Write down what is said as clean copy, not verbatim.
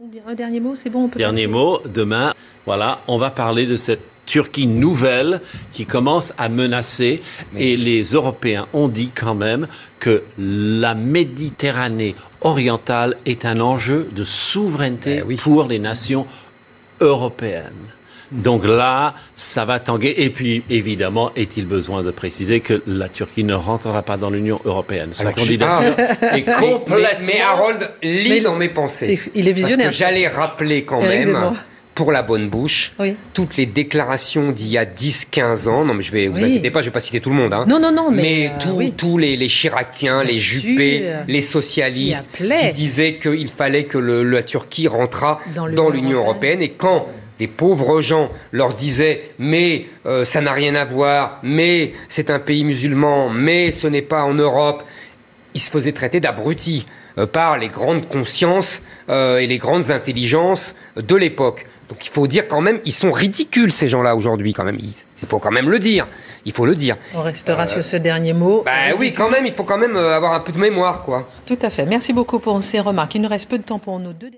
Un dernier mot, c'est bon, on peut Dernier mot, demain, voilà, on va parler de cette Turquie nouvelle qui commence à menacer. Et les Européens ont dit quand même que la Méditerranée orientale est un enjeu de souveraineté pour les nations européennes. Donc là, ça va tanguer. Et puis, évidemment, est-il besoin de préciser que la Turquie ne rentrera pas dans l'Union européenne. Sa candidature est complètement... Mais Harold lit dans mes pensées. Il est visionnaire. Parce que j'allais rappeler quand même, pour la bonne bouche, toutes les déclarations d'il y a 10-15 ans. Non, mais vous inquiétez pas, je ne vais pas citer tout le monde. Hein. Non, mais tous les Chiraciens, les Juppé, les socialistes, qui disaient qu'il fallait que la Turquie rentrât dans l'Union européenne. Et quand les pauvres gens leur disaient « mais ça n'a rien à voir, mais c'est un pays musulman, mais ce n'est pas en Europe », ils se faisaient traiter d'abrutis par les grandes consciences et les grandes intelligences de l'époque. Donc il faut dire quand même, ils sont ridicules ces gens-là aujourd'hui quand même. Il faut quand même le dire. Il faut le dire. On restera sur ce dernier mot. Oui, quand même, il faut quand même avoir un peu de mémoire, quoi. Tout à fait. Merci beaucoup pour ces remarques. Il nous reste peu de temps pour nos deux.